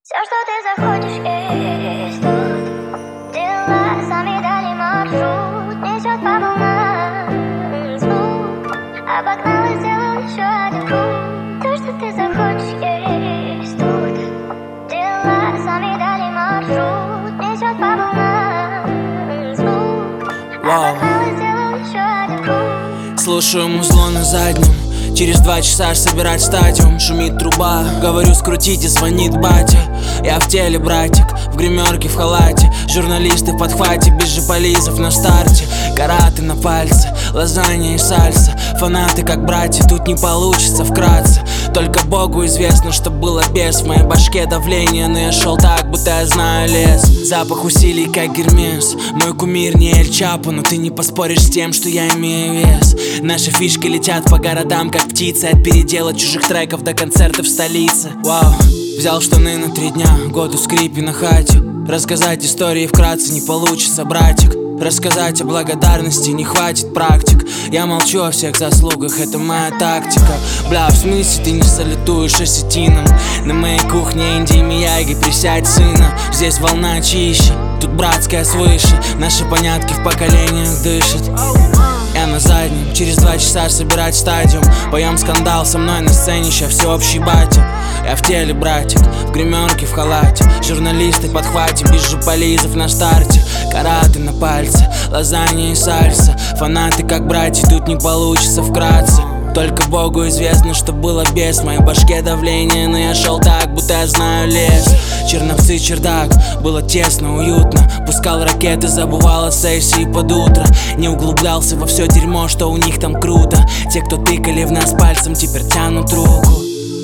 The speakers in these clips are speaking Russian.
Все, что ты захочешь, есть тут. Дела сами дали маршрут, несет по волнам звук. Обогнал и сделал еще один круг. Все, что ты захочешь, есть тут. Дела сами дали маршрут, несет по волнам звук. Обогнал и сделал еще один круг. Слушаю музло на заднем. Через 2 часа собирать стадиум. Шумит труба, говорю скрутите, звонит батя. Я в теле, братик, в гримерке, в халате. Журналисты в подхвате, без жополизов на старте. Караты на пальце, лазанья и сальса. Фанаты как братья, тут не получится вкратце. Только Богу известно, что было без. В моей башке давление, но я шел так, будто я знаю лес. Запах усилий, как Гермес. Мой кумир не Эль Чапо, но ты не поспоришь с тем, что я имею вес. Наши фишки летят по городам, как птицы. От передела чужих треков до концертов в столице. Вау. Взял штаны на 3 дня, году скрипи на хате. Рассказать истории вкратце не получится, братик. Рассказать о благодарности не хватит практик. Я молчу о всех заслугах, это моя тактика. Бля, в смысле ты не салютуешь осетинам? На моей кухне Индии Мияги, присядь, сына. Здесь волна чище, тут братская свыше. Наши понятки в поколениях дышат. Я на заднем, через 2 часа собирать стадиум. Поем скандал, со мной на сцене ща всеобщий батя. Я в теле, братик, в гримерке, в халате. Журналисты в подхвате, без жополизов на старте. Караты на пальце, лазанья и сальса. Фанаты как братья, тут не получится вкратце. Только Богу известно, что было без. В моей башке давление, но я шел так, будто я знаю лес. Черновцы, чердак, было тесно, уютно. Пускал ракеты, забывал о сессии под утро. Не углублялся во все дерьмо, что у них там круто. Те, кто тыкали в нас пальцем, теперь тянут руку.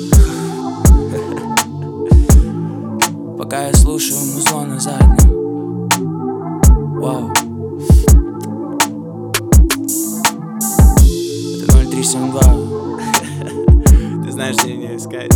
Пока я слушаю музло на заднем. Вау. Это 0372. Ты знаешь, где меня искать.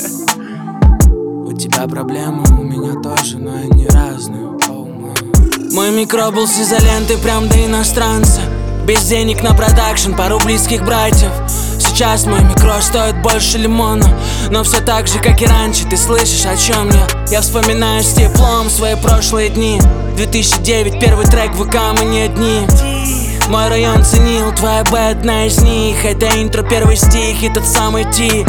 У тебя проблемы, у меня тоже, но они разные. Мой микро был с изолентой прям до иностранца. Без денег на продакшн, пару близких братьев. Сейчас мой микро стоит больше лимона. Но все так же, как и раньше, ты слышишь, о чем я? Я вспоминаю с теплом свои прошлые дни. 2009, первый трек в ВК, мы не одни. Мой район ценил, твоя Б одна из них. Это интро, первый стих и тот самый Ти.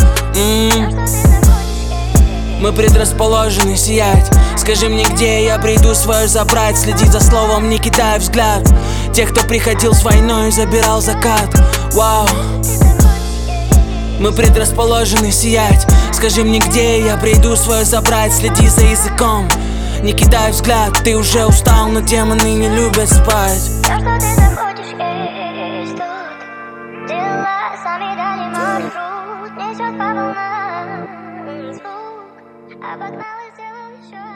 Мы предрасположены сиять. Скажи мне, где я приду свое забрать. Следи за словом, не кидай взгляд. Тех, кто приходил с войной, забирал закат. Вау. Мы предрасположены сиять. Скажи мне, где я приду свое забрать. Следи за языком, не кидай взгляд. Ты уже устал, но демоны не любят спать. Все, что ты захочешь, есть тут. Дела сами дали маршрут, несет по волнам звук. Обогнал и сделал еще